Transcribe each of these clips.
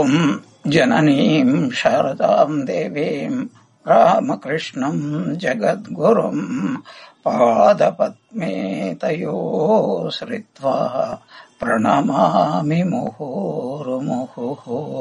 ॐ जननीं शारदां देवीं रामकृष्णं जगद्गुरुं पादपद्मे तयोः श्रित्वा प्रणमामि मुहुर्मुहुः.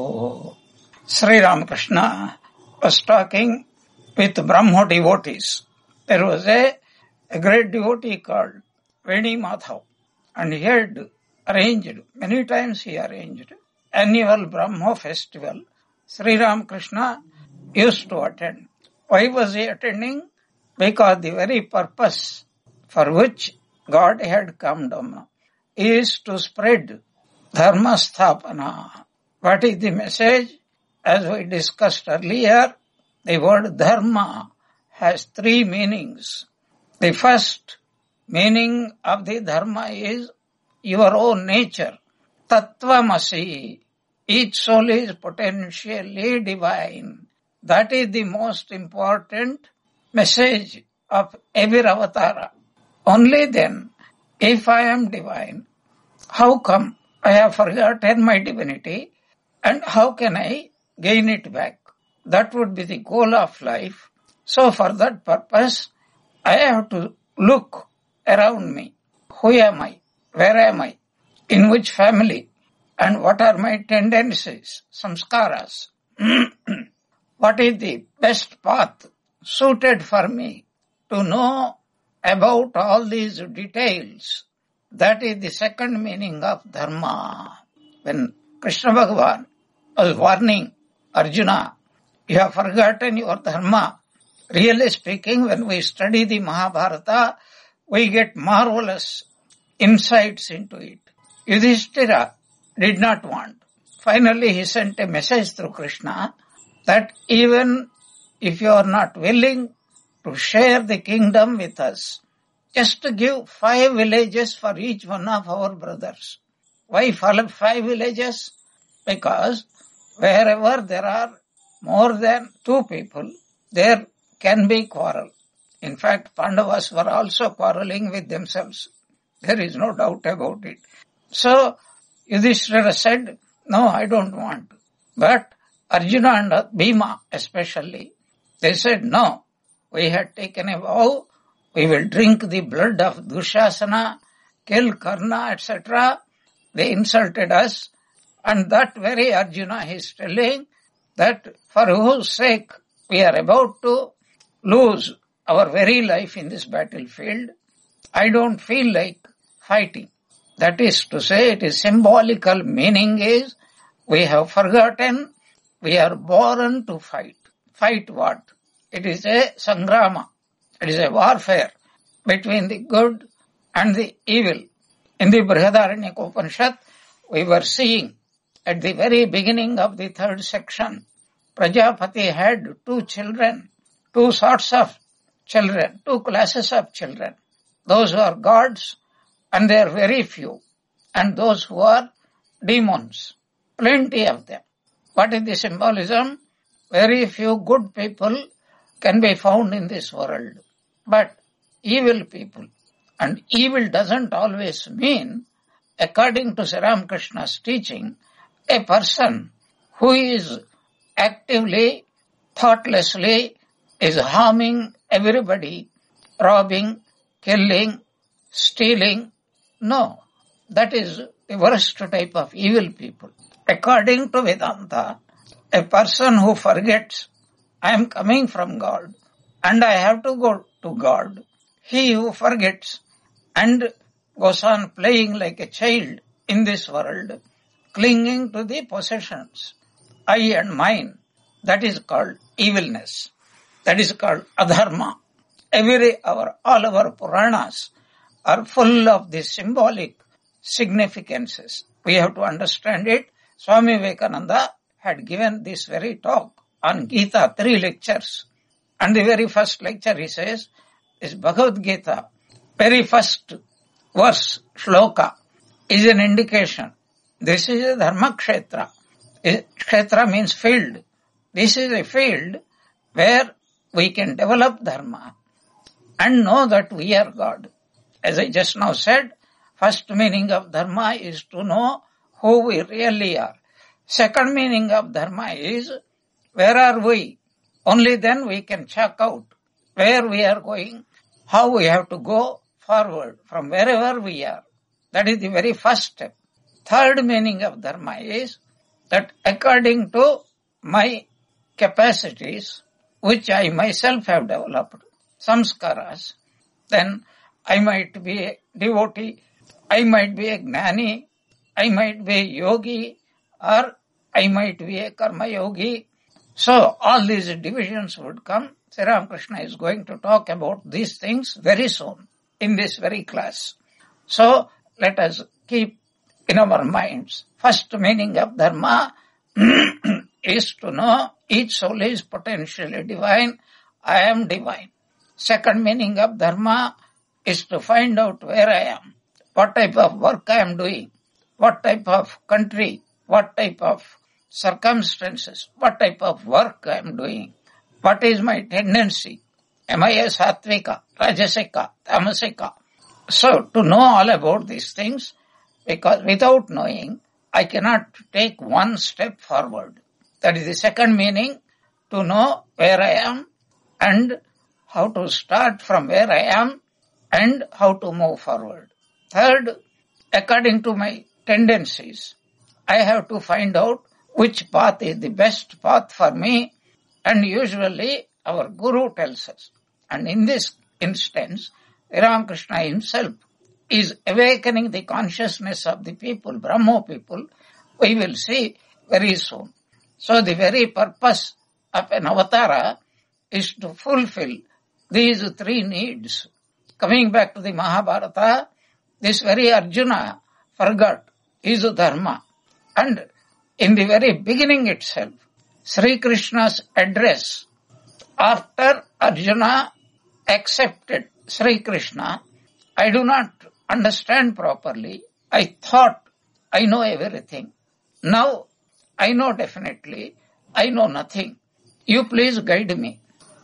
Sri Ramakrishna was talking with Brahmo devotees. There was a great devotee called Veni Madhav, and he had arranged, many times he arranged, annual Brahmo festival. Sri Ramakrishna used to attend. Why was he attending? Because the very purpose for which God had come down is to spread Dharma Sthapana. What is the message? As we discussed earlier, the word Dharma has three meanings. The first meaning of the Dharma is your own nature. Tattvamasi. Each soul is potentially divine. That is the most important message of every avatara. Only then, if I am divine, how come I have forgotten my divinity, and how can I gain it back? That would be the goal of life. So for that purpose, I have to look around me. Who am I? Where am I? In which family? And what are my tendencies, samskaras? What is the best path suited for me to know about all these details? That is the second meaning of Dharma. When Krishna Bhagavan was warning Arjuna, you have forgotten your Dharma. Really speaking, when we study the Mahabharata, we get marvelous insights into it. Yudhishthira did not want. Finally, he sent a message through Krishna that even if you are not willing to share the kingdom with us, just to give 5 villages for each one of our brothers. Why 5 villages? Because wherever there are more than 2 people, there can be quarrel. In fact, Pandavas were also quarreling with themselves. There is no doubt about it. So, Yudhishthira said, no, I don't want. But Arjuna and Bhima especially, they said, no, we had taken a vow, we will drink the blood of Dushasana, kill Karna, etc. They insulted us, and that very Arjuna is telling that for whose sake we are about to lose our very life in this battlefield, I don't feel like fighting. That is to say, it is symbolical meaning is, we have forgotten, we are born to fight. Fight what? It is a sangrama. It is a warfare between the good and the evil. In the Brihadaranyaka Upanishad, we were seeing at the very beginning of the 3rd section, Prajapati had 2 children, 2 sorts of children, 2 classes of children. Those who are gods, and they are very few, and those who are demons, plenty of them. What is the symbolism? Very few good people can be found in this world, but evil people. And evil doesn't always mean, according to Sri Ramakrishna's teaching, a person who is actively, thoughtlessly, is harming everybody, robbing, killing, stealing. No, that is the worst type of evil people. According to Vedanta, a person who forgets, I am coming from God and I have to go to God. He who forgets and goes on playing like a child in this world, clinging to the possessions, I and mine, that is called evilness. That is called adharma. All our Puranas are full of these symbolic significances. We have to understand it. Swami Vivekananda had given this very talk on Gita, 3 lectures. And the very first lecture, he says, is Bhagavad Gita. Very first verse, shloka, is an indication. This is a dharma kshetra. Kshetra means field. This is a field where we can develop dharma and know that we are God. As I just now said, first meaning of dharma is to know who we really are. Second meaning of dharma is, where are we? Only then we can check out where we are going, how we have to go forward from wherever we are. That is the very first step. Third meaning of dharma is that according to my capacities, which I myself have developed, samskaras, then I might be a devotee, I might be a gnani, I might be a yogi, or I might be a karma yogi. So all these divisions would come. Sri Ramakrishna is going to talk about these things very soon in this very class. So let us keep in our minds. First meaning of dharma is to know each soul is potentially divine. I am divine. Second meaning of dharma is to find out where I am, what type of work I am doing, what type of country, what type of circumstances, what type of work I am doing, what is my tendency. Am I a sattvika, rajasika, tamasika? So to know all about these things, because without knowing, I cannot take one step forward. That is the second meaning, to know where I am and how to start from where I am and how to move forward. Third, according to my tendencies, I have to find out which path is the best path for me, and usually our Guru tells us. And in this instance, Ramakrishna himself is awakening the consciousness of the people, Brahmo people, we will see very soon. So the very purpose of an avatara is to fulfill these three needs. Coming back to the Mahabharata, this very Arjuna forgot his dharma. And in the very beginning itself, Sri Krishna's address, after Arjuna accepted Sri Krishna, I do not understand properly. I thought I know everything. Now I know definitely I know nothing. You please guide me.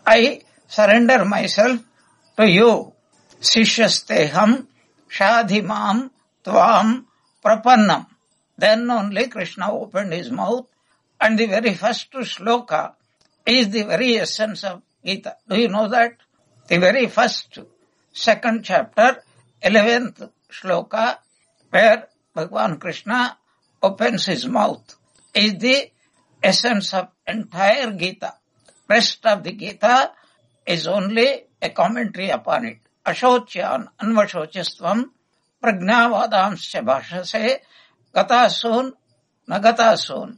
I surrender myself to you. Sishyasteham shadhimam tvam prapannam. Then only Krishna opened his mouth, and the very first shloka is the very essence of Gita. Do you know that? The very first, second chapter, 11th shloka, where Bhagavan Krishna opens his mouth, is the essence of entire Gita. Rest of the Gita is only a commentary upon it. Ashocyan anvashocistvam prajnavadamscha bhashase gatasun nagatasun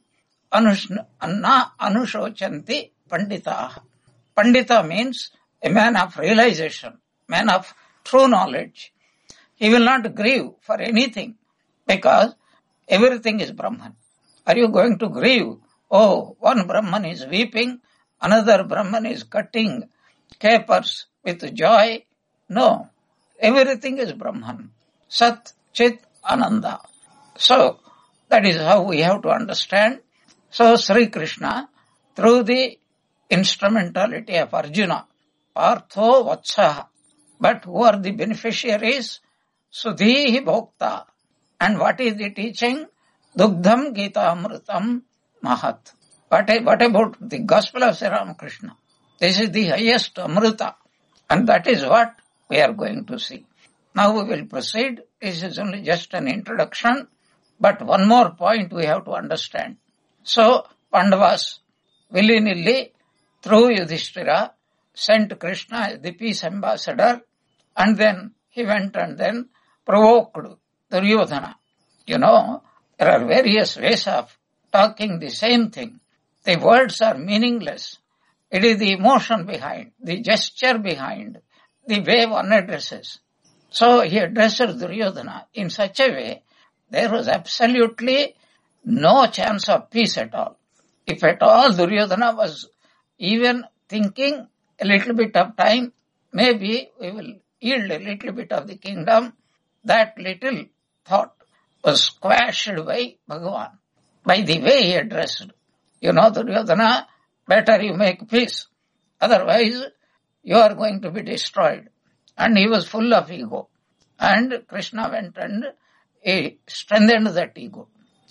anna anushochanti panditaha. Pandita means a man of realization, man of true knowledge. He will not grieve for anything because everything is Brahman. Are you going to grieve? Oh, one Brahman is weeping, another Brahman is cutting capers with joy. No, everything is Brahman. Sat, Chit, Ananda. So, that is how we have to understand. So, Sri Krishna, through the instrumentality of Arjuna, Partho Vatsaha. But who are the beneficiaries? Sudhihi Bhokta. And what is the teaching? Dugdham Gita Amritam Mahat. What about the Gospel of Sri Ramakrishna? This is the highest Amrita. And that is what we are going to see. Now we will proceed. This is only just an introduction. But one more point we have to understand. So, Pandavas willy-nilly, through Yudhishthira, sent Krishna as the peace ambassador, and then he went and then provoked Duryodhana. You know, there are various ways of talking the same thing. The words are meaningless. It is the emotion behind, the gesture behind, the way one addresses. So he addressed Duryodhana in such a way, there was absolutely no chance of peace at all. If at all Duryodhana was even thinking a little bit of time, maybe we will yield a little bit of the kingdom, that little thought was squashed by Bhagavan, by the way he addressed. You know, Duryodhana, better you make peace, otherwise you are going to be destroyed. And he was full of ego. And Krishna went and he strengthened that ego.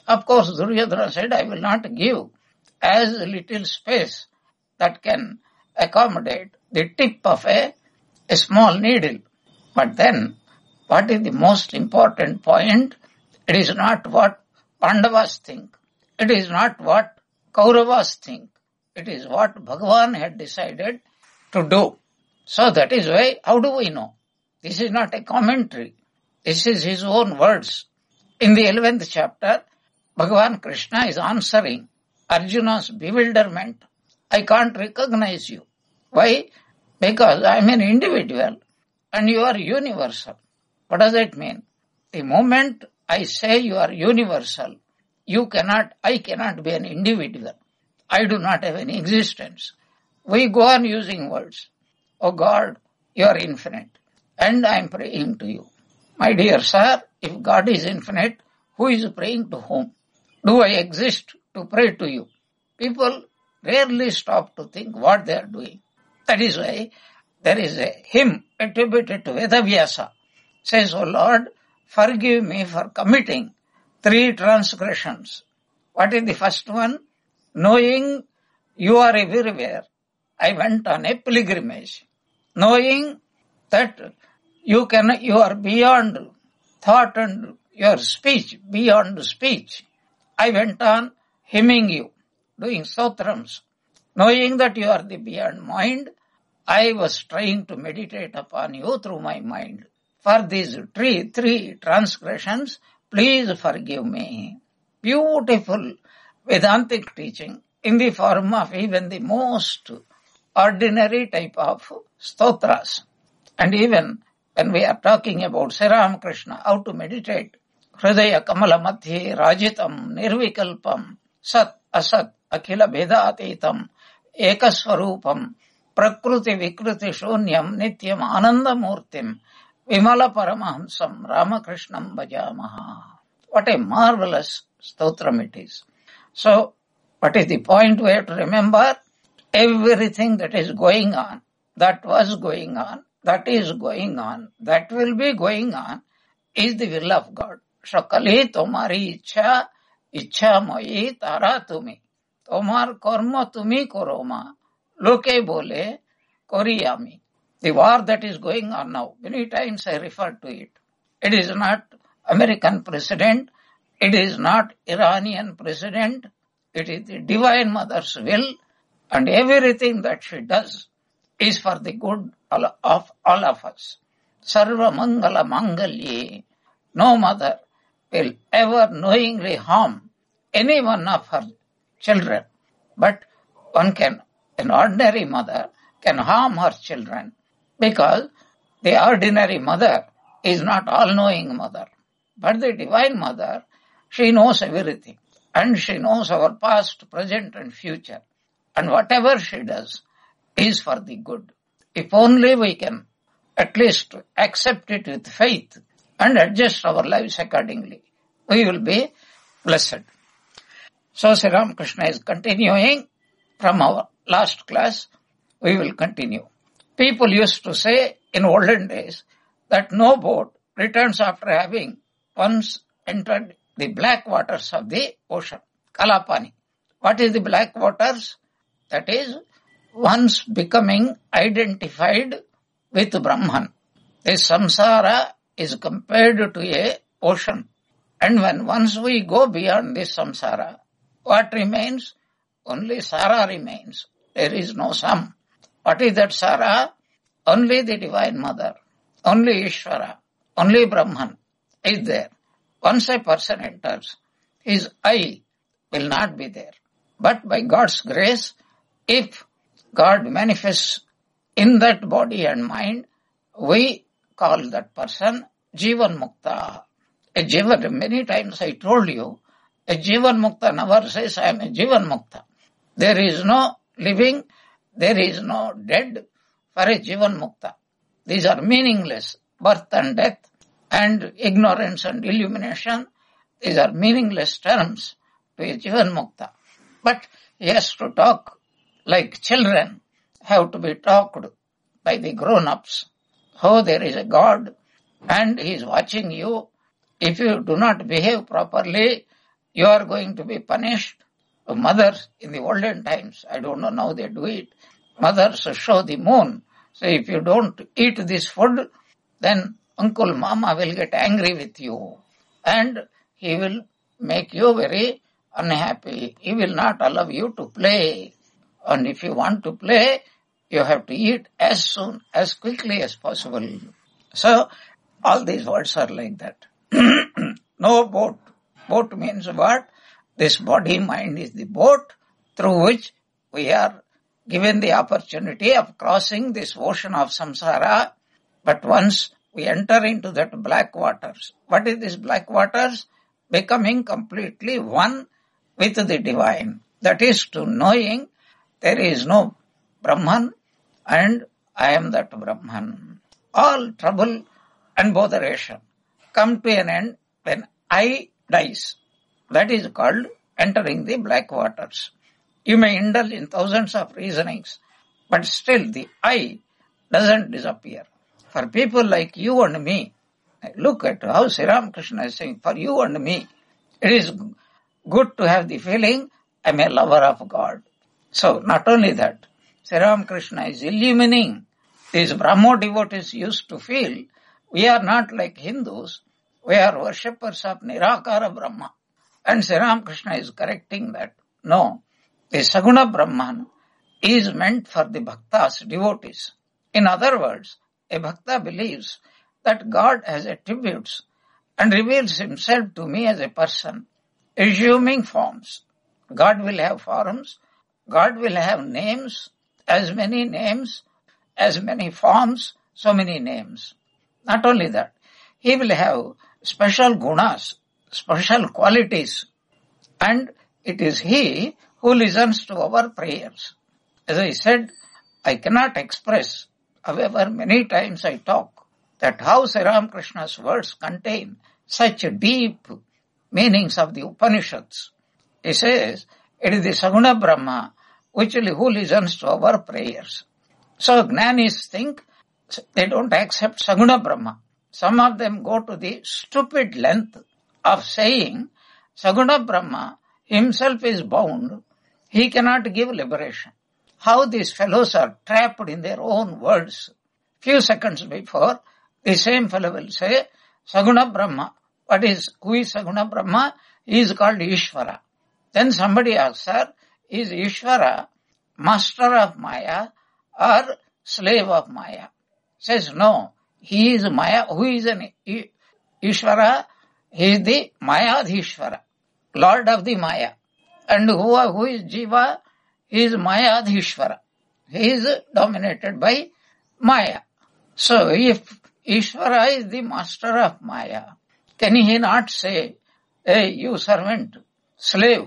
Of course, Duryodhana said, I will not give as little space that can accommodate the tip of a small needle. But then, what is the most important point? It is not what Pandavas think. It is not what Kauravas think. It is what Bhagavan had decided to do. So that is why, how do we know? This is not a commentary. This is his own words. In the 11th chapter, Bhagavan Krishna is answering Arjuna's bewilderment. I can't recognize you. Why? Because I am an individual and you are universal. What does that mean? The moment I say you are universal, I cannot be an individual. I do not have any existence. We go on using words. Oh God, you are infinite and I am praying to you. My dear sir, if God is infinite, who is praying to whom? Do I exist to pray to you? People rarely stop to think what they are doing. That is why there is a hymn attributed to Vedavyasa. Says, O Lord, forgive me for committing 3 transgressions. What is the first one? Knowing you are everywhere, I went on a pilgrimage. Knowing that you are beyond thought and your speech, beyond speech, I went on hymning you, doing stotrams. Knowing that you are the beyond mind, I was trying to meditate upon you through my mind. For these three transgressions, please forgive me. Beautiful Vedantic teaching in the form of even the most ordinary type of stotras. And even when we are talking about Sri Ramakrishna, how to meditate, Hridaya Kamala Madhye Rajitam Nirvikalpam Sat Asat Akhila Bhedatitam Ekaswarupam Prakruti Vikruti Shunyam Nityam Anandamurtim Vimala Paramahamsam Ramakrishnam Bhajamaha. What a marvelous stotram it is. So, what is the point we have to remember? Everything that is going on, that was going on, that is going on, that will be going on, is the will of God. Shakali tomari ichha moi tara tumi. Tomar karma tumi koroma. Loke bole koriyami. The war that is going on now, many times I refer to it. It is not American president. It is not Iranian president. It is the Divine Mother's will, and everything that she does is for the good of all of us. Sarva Mangala Mangalye. No mother will ever knowingly harm any one of her children. But an ordinary mother can harm her children because the ordinary mother is not all-knowing mother. But the Divine Mother, she knows everything. And she knows our past, present and future. And whatever she does is for the good. If only we can at least accept it with faith and adjust our lives accordingly, we will be blessed. So Sri Ramakrishna is continuing from our last class. We will continue. People used to say in olden days that no boat returns after having once entered the black waters of the ocean, Kalapani. What is the black waters? That is, once becoming identified with Brahman. The samsara is compared to a ocean. And when once we go beyond this samsara, what remains? Only Sara remains. There is no sum. What is that Sara? Only the Divine Mother, only Ishvara, only Brahman is there. Once a person enters, his I will not be there. But by God's grace, if God manifests in that body and mind, we call that person Jivan Mukta. A Jivan, many times I told you, a Jivan Mukta never says I am a Jivan Mukta. There is no living, there is no dead for a Jivan Mukta. These are meaningless. Birth and death and ignorance and illumination, these are meaningless terms to a Jivan Mukta. But he has to talk like children have to be talked by the grown-ups. Oh, there is a God and he is watching you. If you do not behave properly, you are going to be punished. Mothers in the olden times, I don't know now they do it, mothers show the moon. So if you don't eat this food, then Uncle Mama will get angry with you and he will make you very unhappy. He will not allow you to play. And if you want to play, you have to eat as soon, as quickly as possible. So all these words are like that. No boat. Boat means what? This body mind is the boat through which we are given the opportunity of crossing this ocean of samsara. But once we enter into that black waters, what is this black waters? Becoming completely one with the divine. That is to knowing there is no Brahman and I am that Brahman. All trouble and botheration come to an end when I dies. That is called entering the black waters. You may indulge in thousands of reasonings, but still the I doesn't disappear. For people like you and me, look at how Sri Ramakrishna is saying, for you and me, it is good to have the feeling, I am a lover of God. So not only that, Sri Ramakrishna is illumining these Brahmo devotees used to feel, we are not like Hindus, we are worshippers of Nirakara Brahma. And Sri Ramakrishna is correcting that. No, the Saguna Brahman is meant for the bhaktas, devotees. In other words, a bhakta believes that God has attributes and reveals himself to me as a person, assuming forms. God will have forms, God will have names, as many forms, so many names. Not only that, he will have special gunas, special qualities, and it is he who listens to our prayers. As I said, I cannot express, however many times I talk, that how Sri Ramakrishna's words contain such deep meanings of the Upanishads. He says, it is the Saguna Brahma who listens to our prayers. So Jnanis think they don't accept Saguna Brahma. Some of them go to the stupid length of saying Saguna Brahma himself is bound, he cannot give liberation. How these fellows are trapped in their own words. Few seconds before, the same fellow will say, Saguna Brahma. Who is Saguna Brahma? He is called Ishvara. Then somebody asks her, is Ishvara master of Maya or slave of Maya? Says no, he is Maya. Who is an Ishvara? He is the Mayadhishvara, Lord of the Maya. And who is Jiva? He is Mayadhishvara. He is dominated by Maya. So if Ishvara is the master of Maya, can he not say, hey, you servant, slave,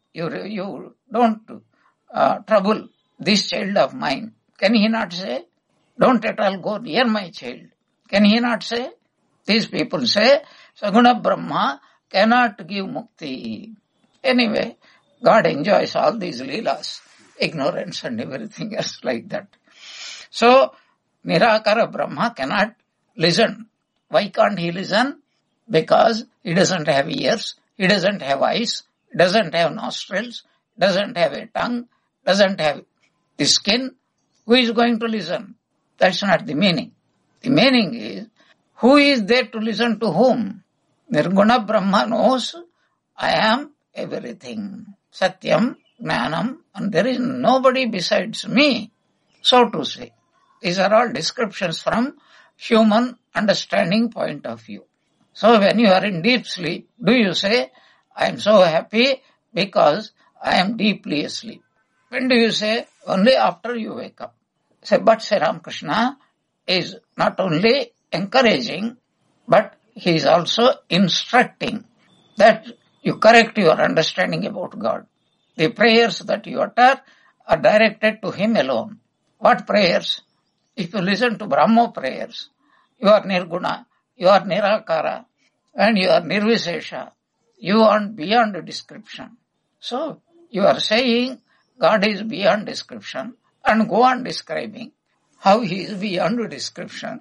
you don't trouble this child of mine. Can he not say, don't at all go near my child? Can he not say? These people say, Saguna Brahma cannot give mukti. Anyway, God enjoys all these leelas, ignorance and everything else like that. So, Nirakara Brahma cannot listen. Why can't he listen? Because he doesn't have ears, he doesn't have eyes, doesn't have nostrils, doesn't have a tongue, doesn't have the skin. Who is going to listen? That's not the meaning. The meaning is, who is there to listen to whom? Nirguna Brahma knows, I am everything. Satyam, Jnanam, and there is nobody besides me, so to say. These are all descriptions from human understanding point of view. So when you are in deep sleep, do you say, I am so happy because I am deeply asleep? When do you say? Only after you wake up. Say, but Sri Ramakrishna is not only encouraging, but he is also instructing that you correct your understanding about God. The prayers that you utter are directed to him alone. What prayers? If you listen to Brahmo prayers, you are Nirguna, you are Nirakara, and you are Nirvisesha. You are beyond description. So, you are saying God is beyond description and go on describing how he is beyond description.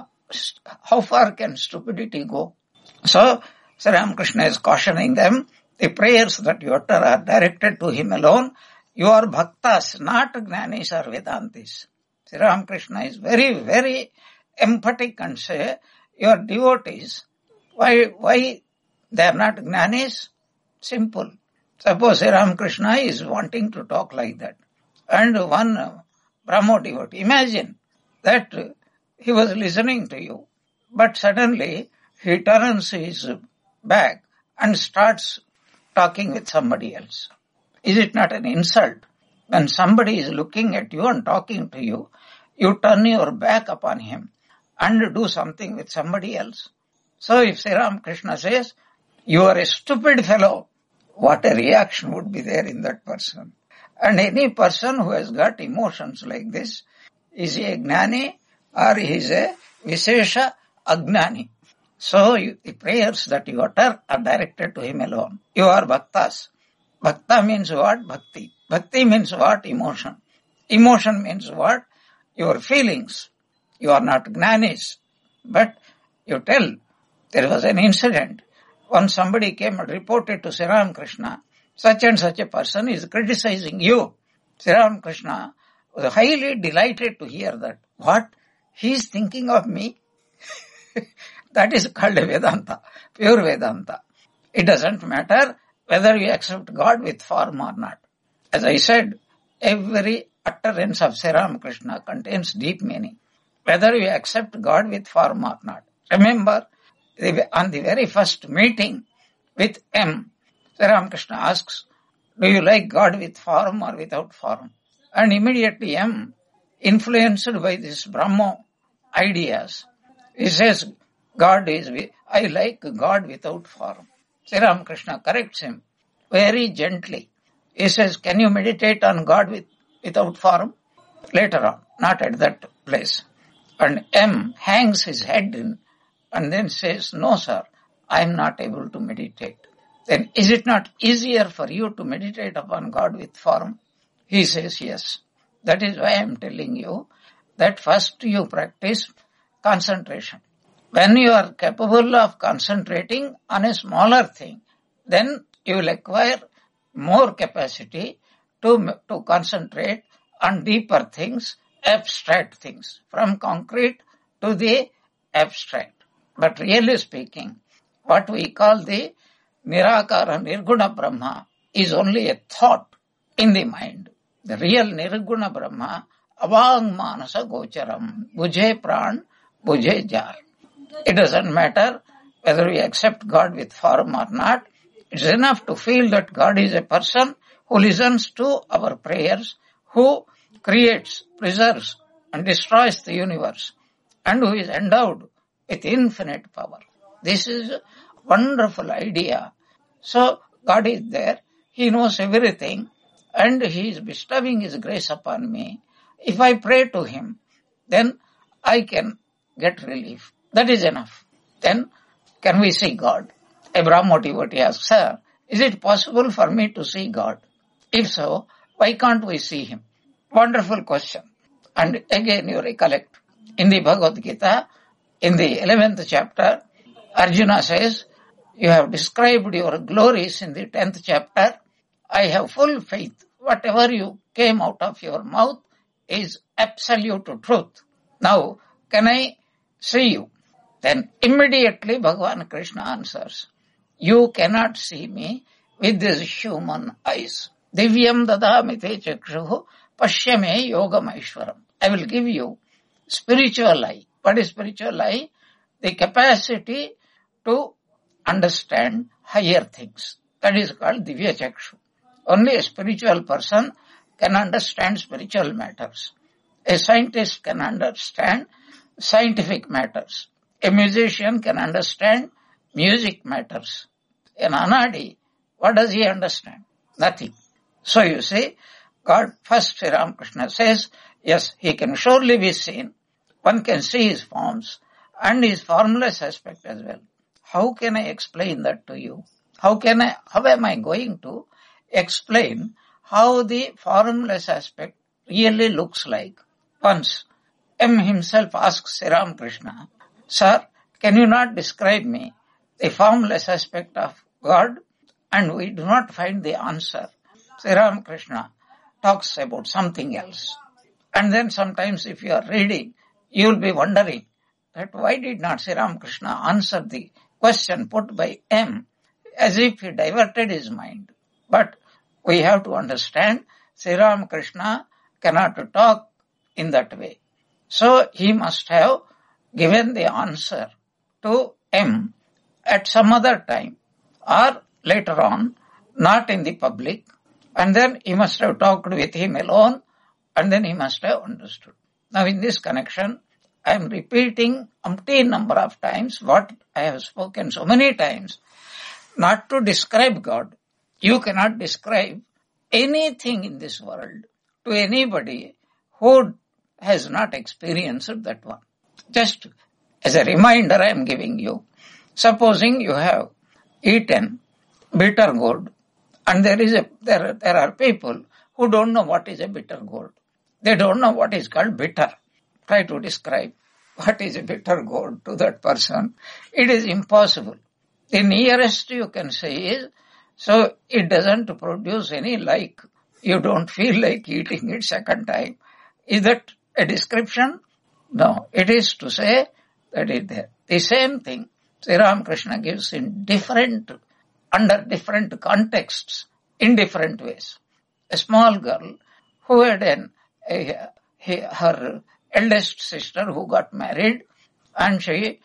How far can stupidity go? So, Sri Ramakrishna is cautioning them, The prayers that you utter are directed to him alone. You are bhaktas, not jnanis or Vedantis. Sri Ramakrishna is very, very emphatic and say, you are devotees. Why they are not jnanis? Simple. Suppose Sri Ramakrishna is wanting to talk like that. And one Brahmo devotee, imagine that he was listening to you, but suddenly he turns his back and starts talking with somebody else. Is it not an insult? When somebody is looking at you and talking to you, you turn your back upon him and do something with somebody else. So if Sri Ramakrishna says, you are a stupid fellow, what a reaction would be there in that person. And any person who has got emotions like this, is he a jnani or he is a Vishesha Ajnani? So the prayers that you utter are directed to him alone. You are bhaktas. Bhakta means what? Bhakti. Bhakti means what? Emotion. Emotion means what? Your feelings. You are not jnanis. But you tell, there was an incident. When somebody came and reported to Sri Ramakrishna, such and such a person is criticizing you. Sri Ramakrishna was highly delighted to hear that. What? He is thinking of me? That is called Vedanta, pure Vedanta. It doesn't matter whether you accept God with form or not. As I said, every utterance of Sri Ramakrishna contains deep meaning, whether you accept God with form or not. Remember, on the very first meeting with M, Sri Ramakrishna asks, do you like God with form or without form? And immediately M, influenced by these Brahmo ideas, he says, I like God without form. Sri Ramakrishna corrects him very gently. He says, can you meditate on God without form? Later on, not at that place. And M hangs his head in and then says, no sir, I am not able to meditate. Then is it not easier for you to meditate upon God with form? He says, yes. That is why I am telling you that first you practice concentration. When you are capable of concentrating on a smaller thing, then you will acquire more capacity to concentrate on deeper things, abstract things, from concrete to the abstract. But really speaking, what we call the Nirakara Nirguna Brahma is only a thought in the mind. The real Nirguna Brahma, Avang Manasa Gocharam, Bujhe Pran, Bujhe Jai. It doesn't matter whether we accept God with form or not. It's enough to feel that God is a person who listens to our prayers, who creates, preserves, and destroys the universe, and who is endowed with infinite power. This is a wonderful idea. So God is there. He knows everything, and He is bestowing His grace upon me. If I pray to Him, then I can get relief. That is enough. Then can we see God? A Brahmo devotee asks, sir, is it possible for me to see God? If so, why can't we see Him? Wonderful question. And again you recollect, in the Bhagavad Gita, in the 11th chapter, Arjuna says, you have described your glories in the 10th chapter. I have full faith. Whatever you came out of your mouth is absolute truth. Now, can I see you? Then immediately Bhagavan Krishna answers, you cannot see me with these human eyes. Divyam dadami te chakshuhu pashyame yogam aishwaram. I will give you spiritual eye. What is spiritual eye? The capacity to understand higher things. That is called Divya Chakshu. Only a spiritual person can understand spiritual matters. A scientist can understand scientific matters. A musician can understand music matters. An anadi, what does he understand? Nothing. So you see, God, first Sri Ramakrishna says, yes, He can surely be seen. One can see His forms and His formless aspect as well. How can I explain that to you? How am I going to explain how the formless aspect really looks like? Once, M himself asks Sri Ramakrishna, sir, can you not describe me the formless aspect of God? and we do not find the answer, Sri Ramakrishna talks about something else. And then sometimes if you are reading, you will be wondering that why did not Sri Ramakrishna answer the question put by M, as if he diverted his mind. But we have to understand Sri Ramakrishna cannot talk in that way. So he must have given the answer to M at some other time or later on, not in the public, and then he must have talked with him alone, and then he must have understood. Now in this connection, I am repeating umpteen number of times what I have spoken so many times, not to describe God. You cannot describe anything in this world to anybody who has not experienced that one. Just as a reminder I am giving you, supposing you have eaten bitter gourd, and there are people who don't know what is a bitter gourd. They don't know what is called bitter. Try to describe what is a bitter gourd to that person. It is impossible. The nearest you can say is, so it doesn't produce any like, you don't feel like eating it second time. Is that a description? No, it is to say that it is there. The same thing Sri Ramakrishna gives in under different contexts, in different ways. A small girl who had her eldest sister who got married, and she,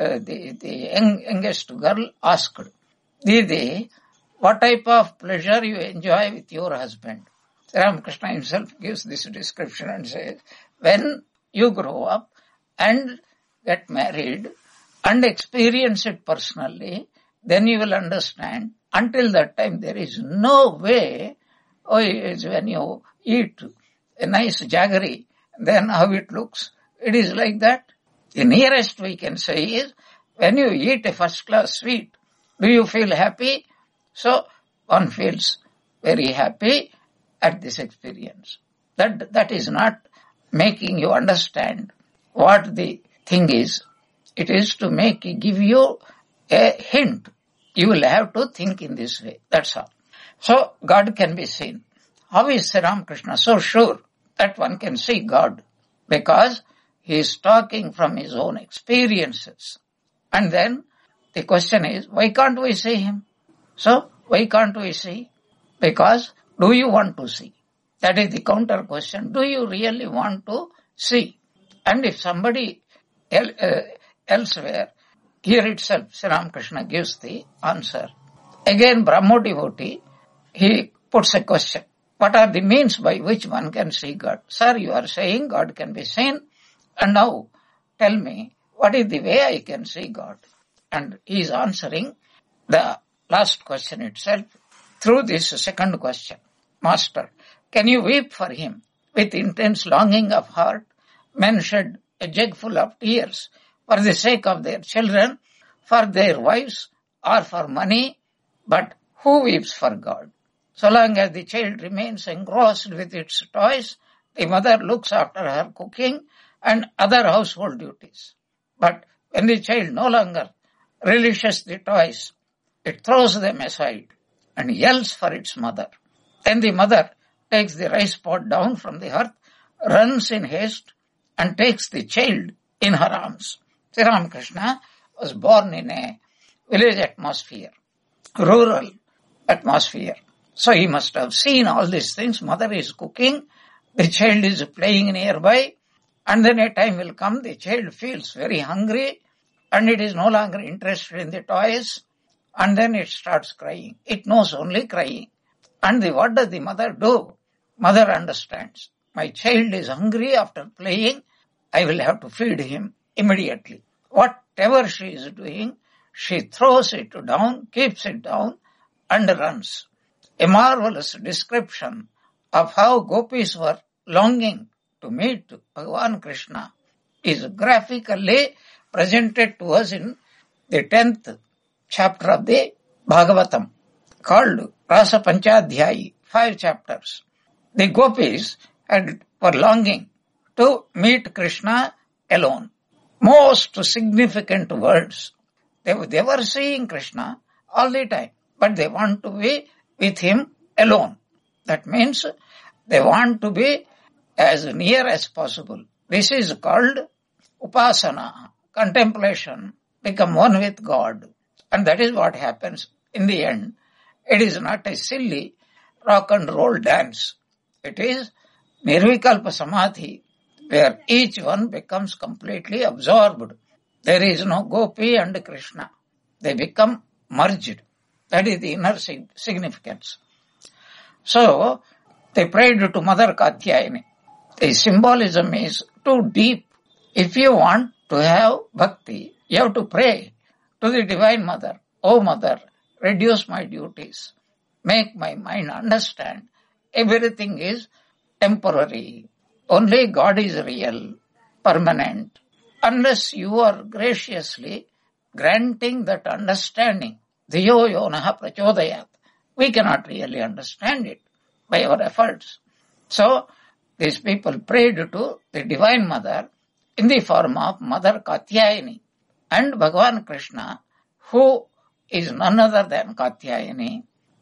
the youngest girl asked, Didi, what type of pleasure you enjoy with your husband? Sri Ramakrishna himself gives this description and says, when you grow up and get married and experience it personally, then you will understand. Until that time, there is no way, when you eat a nice jaggery, then how it looks. It is like that. The nearest we can say is, when you eat a first class sweet, do you feel happy? So one feels very happy at this experience. That is not making you understand what the thing is. It is to give you a hint. You will have to think in this way. That's all. So God can be seen. How is Sri Ramakrishna so sure that one can see God? Because he is talking from his own experiences. And then the question is, why can't we see him? So why can't we see? Because do you want to see? That is the counter question. Do you really want to see? And if somebody elsewhere, here itself Sri Ramakrishna gives the answer. Again, Brahmo devotee, he puts a question. What are the means by which one can see God? Sir, you are saying God can be seen, and now tell me, what is the way I can see God? And he is answering the last question itself through this second question. Master, can you weep for him with intense longing of heart? Men shed a jug full of tears for the sake of their children, for their wives, or for money, but who weeps for God? So long as the child remains engrossed with its toys, the mother looks after her cooking and other household duties. But when the child no longer relishes the toys, it throws them aside and yells for its mother. Then the mother takes the rice pot down from the hearth, runs in haste, and takes the child in her arms. Sri Ramakrishna was born in a village atmosphere, rural atmosphere. So he must have seen all these things. Mother is cooking, the child is playing nearby, and then a time will come, the child feels very hungry, and it is no longer interested in the toys, and then it starts crying. It knows only crying. And what does the mother do? Mother understands. My child is hungry after playing, I will have to feed him immediately. Whatever she is doing, she throws it down, keeps it down, and runs. A marvelous description of how gopis were longing to meet Bhagavan Krishna is graphically presented to us in the 10th chapter of the Bhagavatam, called Rasa Panchadhyayi, 5 chapters. The gopis were longing to meet Krishna alone. Most significant words. They were seeing Krishna all the time. but they want to be with him alone. That means they want to be as near as possible. This is called upasana, contemplation, become one with God. And that is what happens in the end. It is not a silly rock and roll dance. It is nirvikalpa samadhi, where each one becomes completely absorbed. There is no Gopi and Krishna. They become merged. That is the inner significance. So, they prayed to Mother Katyayani. The symbolism is too deep. If you want to have bhakti, you have to pray to the Divine Mother. Oh Mother, reduce my duties. Make my mind understand everything is temporary. Only God is real, permanent. Unless you are graciously granting that understanding, Dhiyo yonaha prachodayat, we cannot really understand it by our efforts. So, these people prayed to the Divine Mother in the form of Mother Katyayani. And Bhagavan Krishna, who is none other than Katyayani,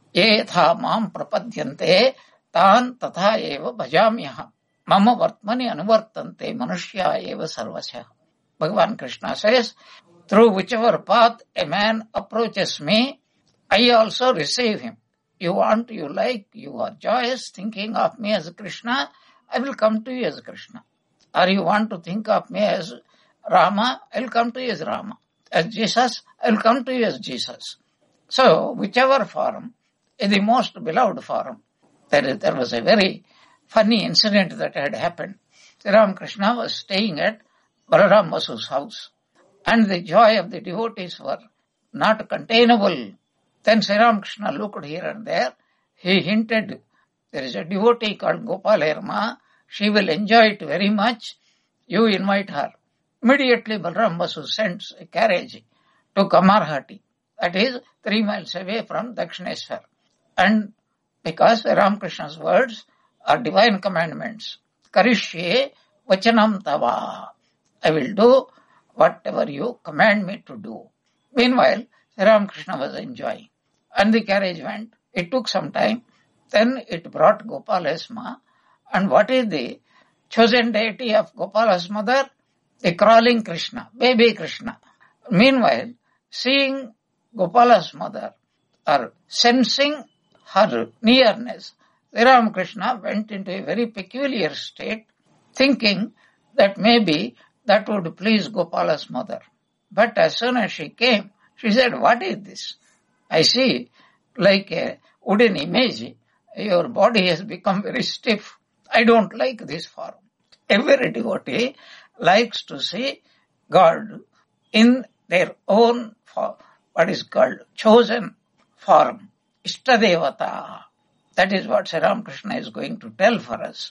yetha mam prapadyante tan tatha eva bhajamyaham mama vartmani anuvartante manushya eva sarvasya. Bhagavan Krishna says, through whichever path a man approaches me, I also receive him. You want, you like, you are joyous thinking of me as Krishna, I will come to you as Krishna. Or you want to think of me as Rama, I will come to you as Rama. As Jesus, I will come to you as Jesus. So, whichever form is the most beloved form. There was a very funny incident that had happened. Sri Ramakrishna was staying at Balaram Vasu's house, and the joy of the devotees were not containable. Then Sri Ramakrishna looked here and there. He hinted, there is a devotee called Gopal Erma. She will enjoy it very much. You invite her. Immediately Balaram Vasu sends a carriage to Kamarhati. That is 3 miles away from Dakshineshwar. And because Ramakrishna's words are divine commandments, Karishye vachanam tava. I will do whatever you command me to do. Meanwhile, Ramakrishna was enjoying. And the carriage went. It took some time. Then it brought Gopal Esma. And what is the chosen deity of Gopala's mother? The crawling Krishna, baby Krishna. Meanwhile, seeing Gopala's mother or sensing her nearness, Sri Ramakrishna went into a very peculiar state, thinking that maybe that would please Gopala's mother. But as soon as she came, she said, what is this? I see, like a wooden image, your body has become very stiff. I don't like this form. Every devotee likes to see God in their own form, what is called chosen form, Ishtadevata. That is what Sri Ramakrishna is going to tell for us.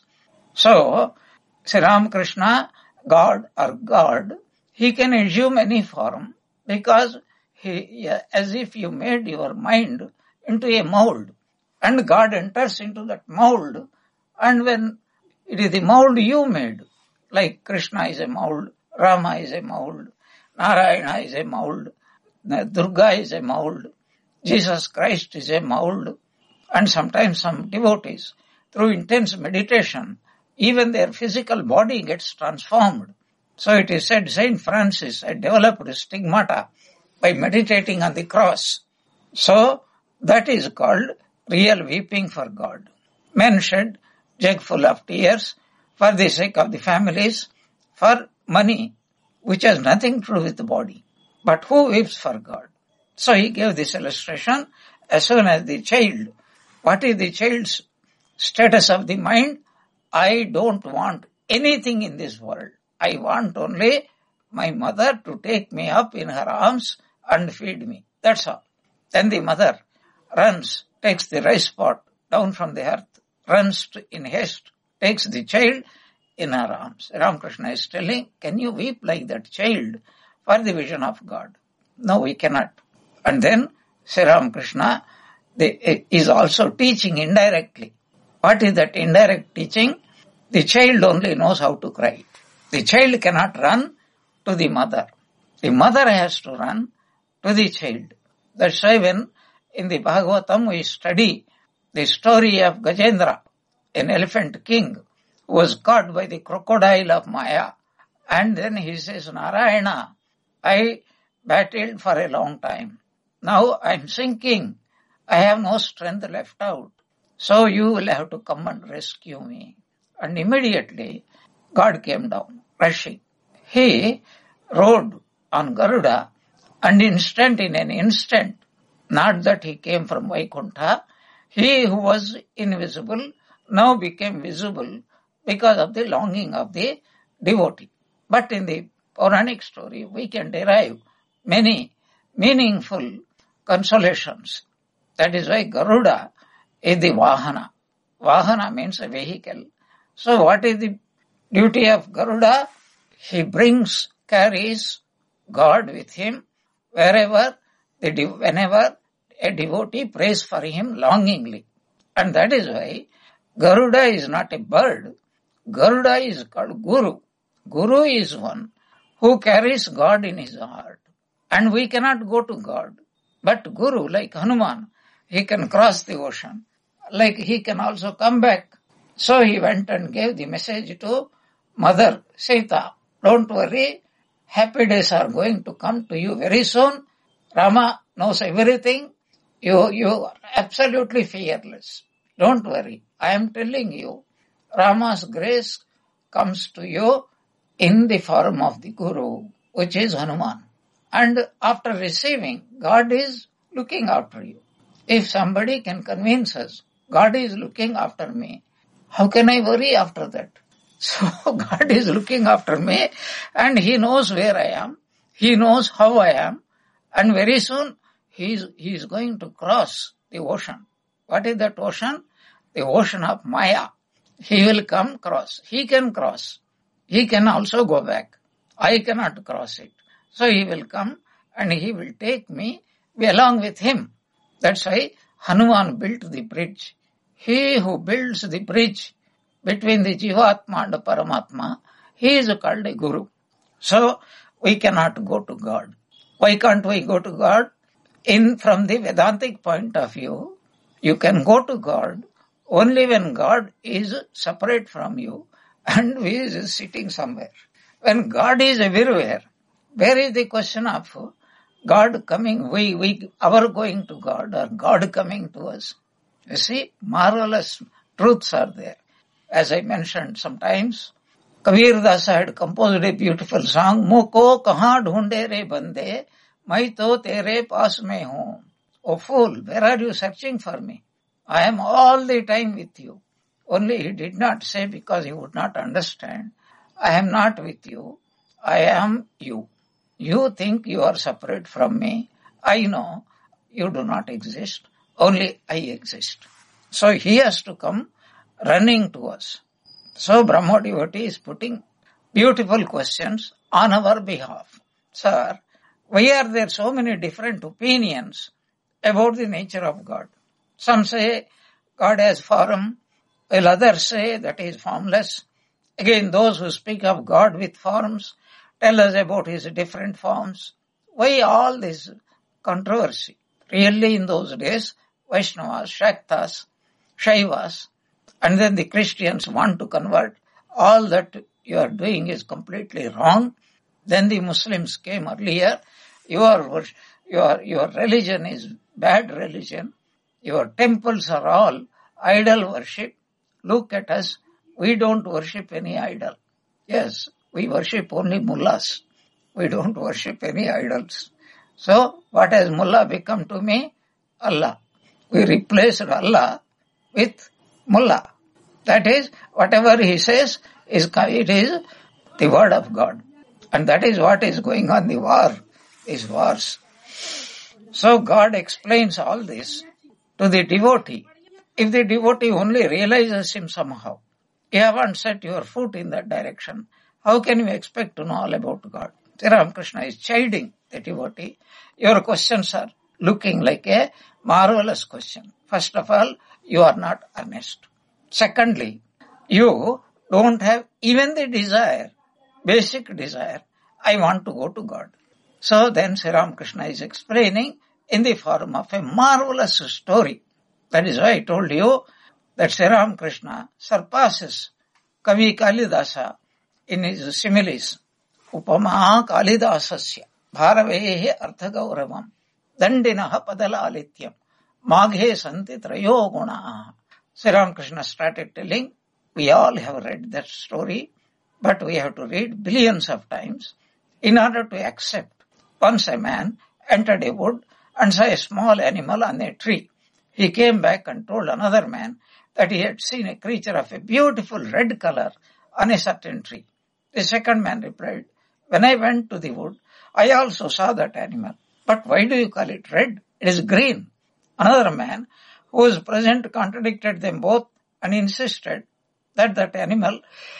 So, Sri Ramakrishna, God or God, he can assume any form because he, as if you made your mind into a mold and God enters into that mold, and when it is the mold you made, like Krishna is a mold, Rama is a mold, Narayana is a mold, Durga is a mold, Jesus Christ is a mold, and sometimes some devotees, through intense meditation, even their physical body gets transformed. So it is said Saint Francis had developed stigmata by meditating on the cross. So that is called real weeping for God. Men shed jug full of tears for the sake of the families, for money, which has nothing to do with the body. But who weeps for God? So he gave this illustration. As soon as the child, what is the child's status of the mind? I don't want anything in this world. I want only my mother to take me up in her arms and feed me. That's all. Then the mother runs, takes the rice pot down from the earth, runs in haste, takes the child in her arms. Ramakrishna is telling, can you weep like that child for the vision of God? No, we cannot. And then Sri Ramakrishna is also teaching indirectly. What is that indirect teaching? The child only knows how to cry. The child cannot run to the mother. The mother has to run to the child. That's why when in the Bhagavatam we study the story of Gajendra, an elephant king who was caught by the crocodile of Maya. And then he says, Narayana, I battled for a long time. Now I'm sinking. I have no strength left out. So you will have to come and rescue me. And immediately God came down, rushing. He rode on Garuda and in an instant, not that he came from Vaikuntha, he who was invisible now became visible because of the longing of the devotee. But in the Puranic story, we can derive many meaningful consolations. That is why Garuda is the Vahana. Vahana means a vehicle. So what is the duty of Garuda? He carries God with him whenever a devotee prays for him longingly. And that is why Garuda is not a bird. Garuda is called Guru. Guru is one who carries God in his heart. And we cannot go to God. But Guru, like Hanuman, he can cross the ocean. Like he can also come back. So he went and gave the message to Mother Sita. Don't worry, happy days are going to come to you very soon. Rama knows everything. You are absolutely fearless. Don't worry. I am telling you, Rama's grace comes to you in the form of the Guru, which is Hanuman. And after receiving, God is looking after you. If somebody can convince us, God is looking after me, how can I worry after that? So God is looking after me and He knows where I am. He knows how I am. And very soon He is going to cross the ocean. What is that ocean? The ocean of Maya. He will come cross. He can cross. He can also go back. I cannot cross it. So He will come and He will take me along with Him. That's why Hanuman built the bridge. He who builds the bridge between the Jivatma and the Paramatma, he is called a Guru. So we cannot go to God. Why can't we go to God? From the Vedantic point of view, you can go to God only when God is separate from you and He is sitting somewhere. When God is everywhere, where is the question of God coming, our going to God or God coming to us? You see, marvelous truths are there. As I mentioned sometimes, Kabir Das had composed a beautiful song, Moko kahan dhoonde re bande, mai to tere paas mein hoon. Oh fool, where are you searching for me? I am all the time with you. Only he did not say because he would not understand. I am not with you. I am you. You think you are separate from me. I know you do not exist. Only I exist. So he has to come running to us. So Brahmo devotee is putting beautiful questions on our behalf. Sir, why are there so many different opinions about the nature of God? Some say God has form, while others say that he is formless. Again, those who speak of God with forms tell us about his different forms. Why all this controversy? Really in those days, Vaishnavas, Shaktas, Shaivas, and then the Christians want to convert. All that you are doing is completely wrong. Then the Muslims came earlier. Your religion is bad religion. Your temples are all idol worship. Look at us. We don't worship any idol. Yes, we worship only mullahs. We don't worship any idols. So, what has mullah become to me? Allah. We replaced Allah with mullah. That is, whatever he says, it is the word of God. And that is what is going on, the war, these wars. So God explains all this to the devotee. If the devotee only realizes him somehow, you haven't set your foot in that direction, how can you expect to know all about God? Sri Ramakrishna is chiding the devotee. Your questions are looking like a marvelous question. First of all, you are not earnest. Secondly, you don't have even the desire, basic desire, I want to go to God. So then Sri Ramakrishna is explaining in the form of a marvelous story. That is why I told you that Sri Ramakrishna surpasses Kavi Kalidasa in his similes. Upama Kalidasasya Bharavehe Arthagauravam Dandinaha Padalalityam Maghe Santi Trayo Guna. Sri Ramakrishna started telling, we all have read that story, but we have to read billions of times in order to accept. Once a man entered a wood and saw a small animal on a tree. He came back and told another man that he had seen a creature of a beautiful red color on a certain tree. The second man replied, when I went to the wood, I also saw that animal. But why do you call it red? It is green. Another man who was present contradicted them both and insisted that that animal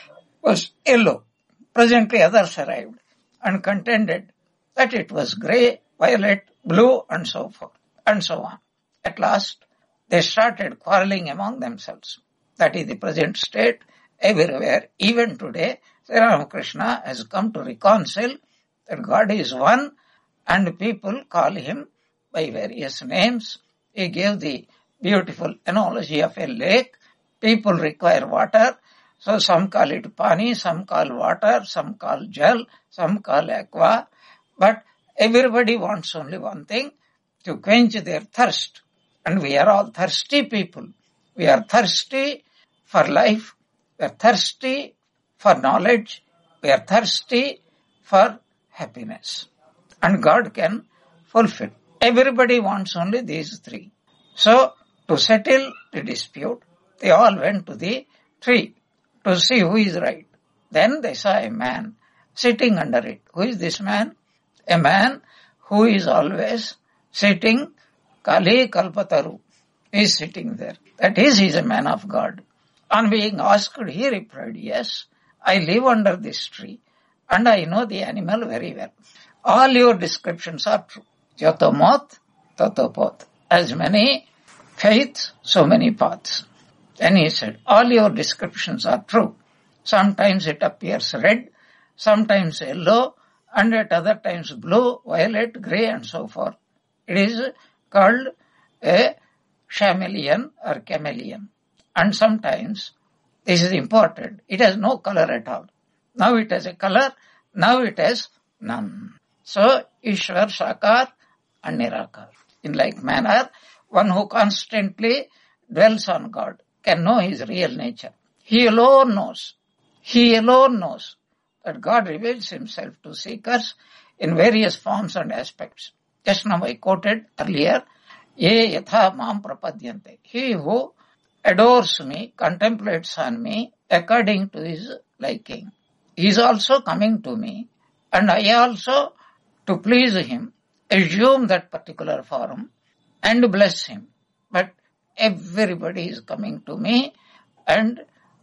was yellow. Presently others arrived and contended that it was grey, violet, blue, and so forth, and so on. At last, they started quarreling among themselves. That is the present state everywhere. Even today, Sri Ramakrishna has come to reconcile that God is one and people call him by various names. He gave the beautiful analogy of a lake. People require water. So some call it pani, some call water, some call jal, some call aqua. But everybody wants only one thing, to quench their thirst. And we are all thirsty people. We are thirsty for life. We are thirsty for knowledge. We are thirsty for happiness. And God can fulfill. Everybody wants only these three. So, to settle the dispute, they all went to the tree to see who is right. Then they saw a man sitting under it. Who is this man? A man who is always sitting, Kali Kalpataru, is sitting there. That is, he is a man of God. On being asked, he replied, yes, I live under this tree and I know the animal very well. All your descriptions are true. Yato mot, tato pot. As many faiths, so many paths. Then he said, all your descriptions are true. Sometimes it appears red, sometimes yellow, and at other times blue, violet, grey, and so forth. It is called a chameleon or chameleon. And sometimes, this is important, it has no color at all. Now it has a color, now it has none. So, Ishwar, Sakar, and Nirakar. In like manner, one who constantly dwells on God can know his real nature. He alone knows that God reveals himself to seekers in various forms and aspects. Just now I quoted earlier, Ye yatha mam prapadyante. He who adores me, contemplates on me according to his liking. He is also coming to me, and I also, to please him, assume that particular form and bless him. But everybody is coming to me and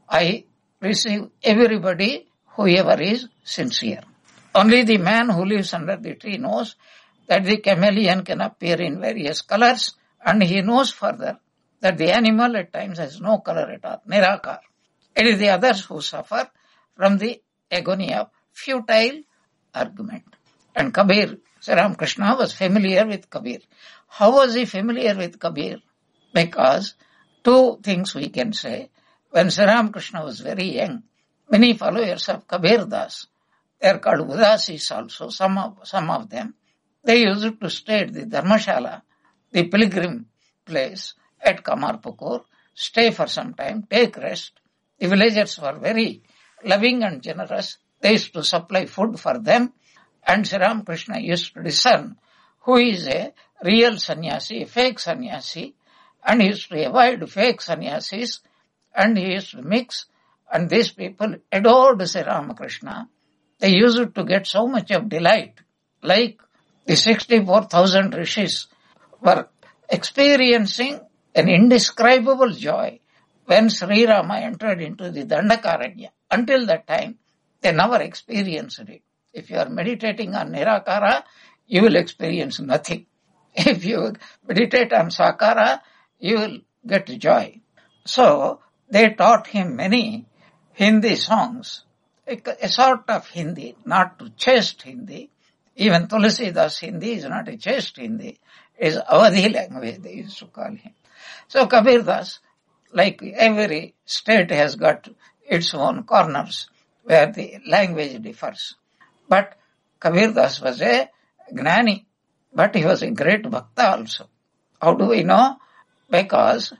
I receive everybody, whoever is sincere. Only the man who lives under the tree knows that the chameleon can appear in various colors, and he knows further that the animal at times has no color at all, Nirakar. It is the others who suffer from the agony of futile argument. And Kabir, Sri Ramakrishna was familiar with Kabir. How was he familiar with Kabir? Because two things we can say. When Sri Ramakrishna was very young, many followers of Kabir Das, they are called Udasis also, some of them, they used to stay at the Dharmashala, the pilgrim place at Kamarpukur, stay for some time, take rest. The villagers were very loving and generous. They used to supply food for them, and Sri Ramakrishna used to discern who is a real sannyasi, a fake sannyasi, and he used to avoid fake sannyasis, and he used to mix, and these people adored Sri Ramakrishna. They used to get so much of delight, like the 64,000 rishis were experiencing an indescribable joy when Sri Rama entered into the Dandakaranya. Until that time, they never experienced it. If you are meditating on Nirakara, you will experience nothing. If you meditate on Sakara, you will get joy. So, they taught him many Hindi songs, a sort of Hindi, not chaste Hindi. Even Tulsidas Hindi is not a chaste Hindi. is Awadhi language, they used to call him. So Kabir Das, like every state has got its own corners where the language differs. But Kabir Das was a Gnani, but he was a great Bhakta also. How do we know? Because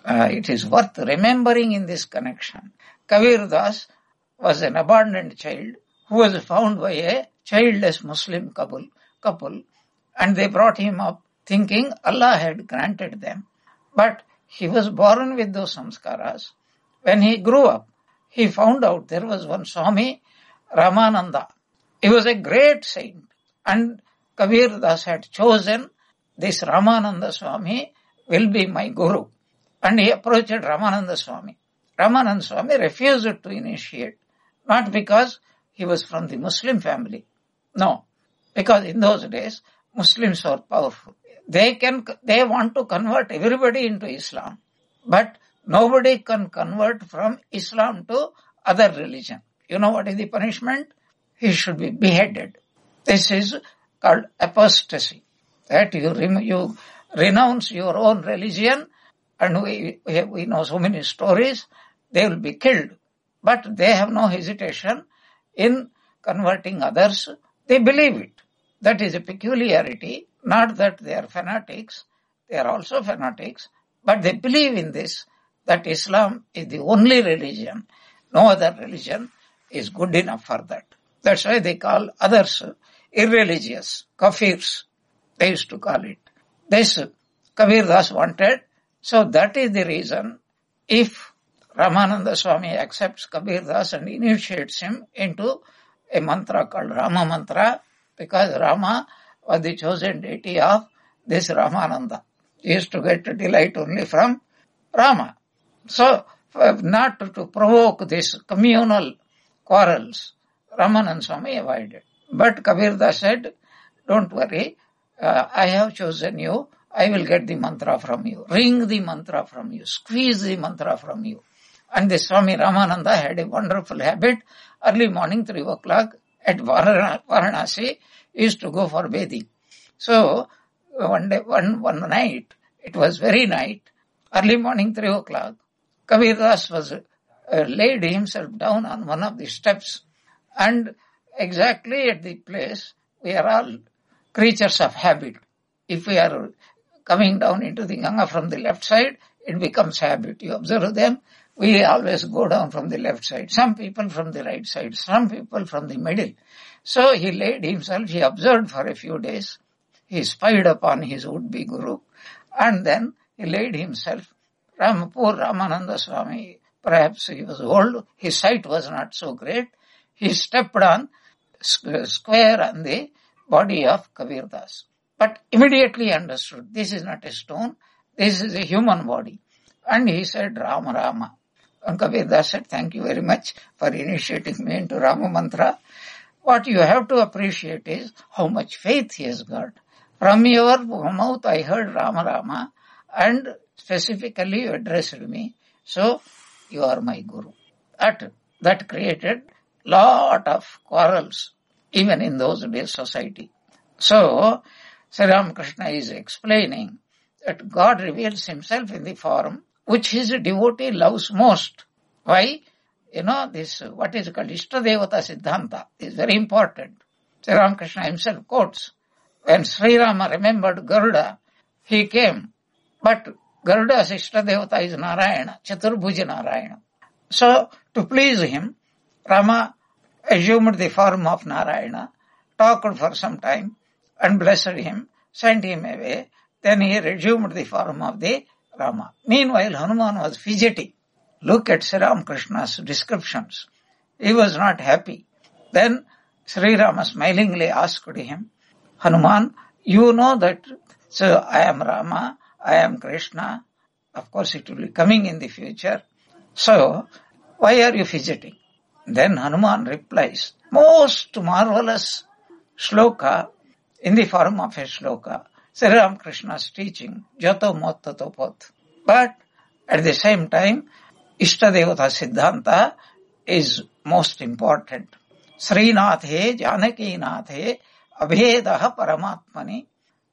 it is worth remembering in this connection. Kabir Das was an abandoned child who was found by a childless Muslim couple, and they brought him up thinking Allah had granted them. But he was born with those samskaras. When he grew up, he found out there was one Swami Ramananda. He was a great saint, and Kabir Das had chosen this Ramananda Swami will be my guru. And he approached Ramananda Swami. Ramananda Swami refused to initiate, not because he was from the Muslim family. No, because in those days, Muslims were powerful. They want to convert everybody into Islam, but nobody can convert from Islam to other religion. You know what is the punishment? He should be beheaded. This is called apostasy. That you renounce your own religion, and we know so many stories, they will be killed. But they have no hesitation in converting others. They believe it. That is a peculiarity. Not that they are fanatics. They are also fanatics. But they believe in this, that Islam is the only religion. No other religion is good enough for that. That's why they call others irreligious, kafirs. They used to call it. This Kabir Das wanted. So that is the reason if Ramananda Swami accepts Kabir Das and initiates him into a mantra called Rama mantra, because Rama was the chosen deity of this Ramananda. He used to get delight only from Rama. So not to provoke this communal quarrels, Ramananda Swami avoided. But Kabir Das said, don't worry, I have chosen you. I will get the mantra from you, wring the mantra from you, squeeze the mantra from you. And the Swami Ramananda had a wonderful habit. Early morning, 3 o'clock at Varanasi, he used to go for bathing. So one night, it was very night, early morning, 3 o'clock, Kabir Das was laid himself down on one of the steps, and exactly at the place, we are all creatures of habit. If we are coming down into the Ganga from the left side, it becomes habit. You observe them, we always go down from the left side. Some people from the right side, some people from the middle. So he laid himself, he observed for a few days. He spied upon his would-be guru, and then he laid himself. Poor Ramananda Swami, perhaps he was old, his sight was not so great. He stepped on square on the body of Kabir Das. But immediately understood, this is not a stone, this is a human body. And he said, Rama, Rama. And Kabir Das said, thank you very much for initiating me into Rama mantra. What you have to appreciate is how much faith he has got. From your mouth I heard Rama, Rama, and specifically you addressed me. So you are my guru. That created lot of quarrels, even in those days society. So Sri Ramakrishna is explaining that God reveals himself in the form which his devotee loves most. Why? This, what is called Ishtadevata Siddhanta is very important. Sri Ramakrishna himself quotes, when Sri Rama remembered Garuda, he came. But Garuda's Ishtadevata is Narayana, Chaturbhuja Narayana. So, to please him, Rama assumed the form of Narayana, talked for some time, and blessed him, sent him away. Then he resumed the form of the Rama. Meanwhile, Hanuman was fidgeting. Look at Sri Ramakrishna's descriptions. He was not happy. Then Sri Rama smilingly asked him, Hanuman, you know that, so I am Rama, I am Krishna. Of course, it will be coming in the future. So, why are you fidgeting? Then Hanuman replies, most marvelous shloka in the form of a shloka, Sri Ramakrishna's teaching, Jato Mot Tato Pot. But at the same time, Ishtadevata Siddhanta is most important. Srinathe Janaki Nathe Abhedaha Paramatmani.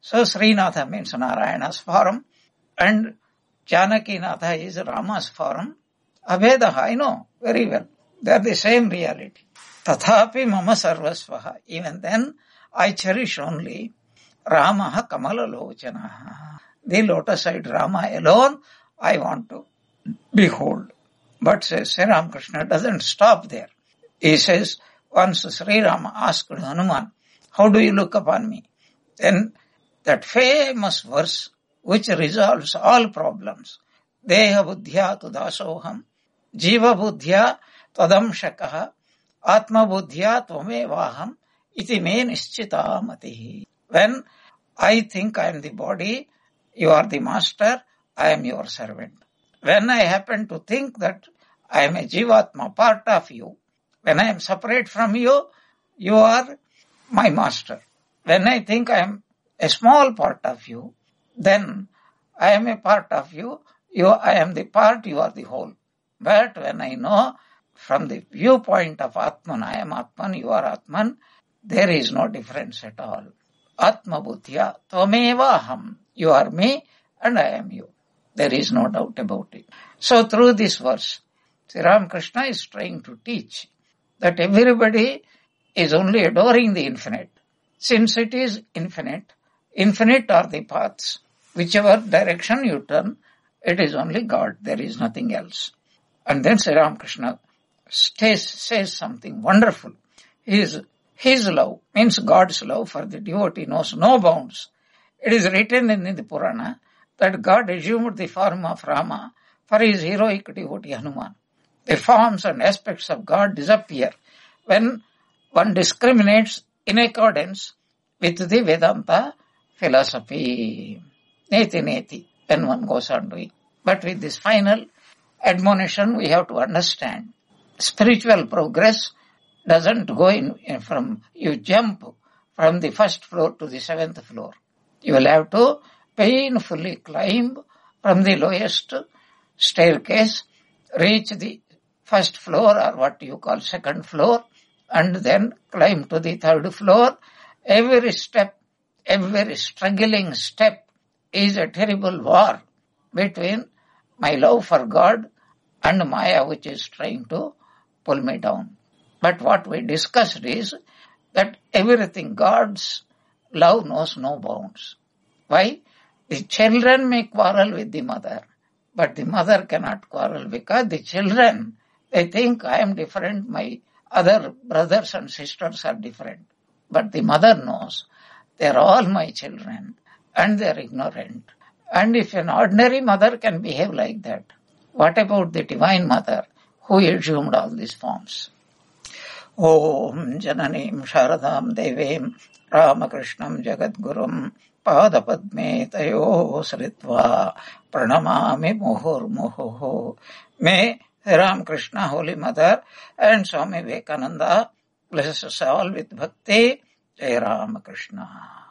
So Srinatha means Narayana's form and Janakinatha is Rama's form. Abhedaha, I know very well. They are the same reality. Tathapi mama sarvasvaha. Even then, I cherish only Ramaha Kamala Lochanaha. The lotus-eyed Rama alone, I want to behold. But says Sri Ramakrishna doesn't stop there. He says, once Sri Rama asked Hanuman, how do you look upon me? Then that famous verse which resolves all problems. Deha buddhya tudasoham, jiva buddhya tadamshakaha, atma buddhya tvamevaham, iti me nischita matihi. When I think I am the body, you are the master, I am your servant. When I happen to think that I am a jivatma, part of you, when I am separate from you, you are my master. When I think I am a small part of you, then I am a part of you, I am the part, you are the whole. But when I know from the viewpoint of Atman, I am Atman, you are Atman, there is no difference at all. Atma buddhya tvameva aham. You are me and I am you. There is no doubt about it. So through this verse, Sri Ramakrishna is trying to teach that everybody is only adoring the infinite. Since it is infinite, infinite are the paths. Whichever direction you turn, it is only God. There is nothing else. And then Sri Ramakrishna says something wonderful. His love, means God's love for the devotee, knows no bounds. It is written in the Purana that God assumed the form of Rama for his heroic devotee Hanuman. The forms and aspects of God disappear when one discriminates in accordance with the Vedanta philosophy. Neti neti, when one goes on doing. But with this final admonition, we have to understand spiritual progress doesn't go from you jump from the first floor to the 7th floor. You will have to painfully climb from the lowest staircase, reach the first floor or what you call second floor, and then climb to the 3rd floor. Every step, every struggling step is a terrible war between my love for God and Maya, which is trying to pull me down. But what we discussed is that everything, God's love knows no bounds. Why? The children may quarrel with the mother, but the mother cannot quarrel because the children, they think I am different, my other brothers and sisters are different. But the mother knows they are all my children and they are ignorant. And if an ordinary mother can behave like that, what about the divine mother who assumed all these forms? Om Jananim Sharadam Devim Ramakrishnam Jagadgurum Padapadme Tayo Sritva Pranamami Muhur Muhuhu. May Ramakrishna, Holy Mother, and Swami Vivekananda bless us all with bhakti. Jai Ramakrishna.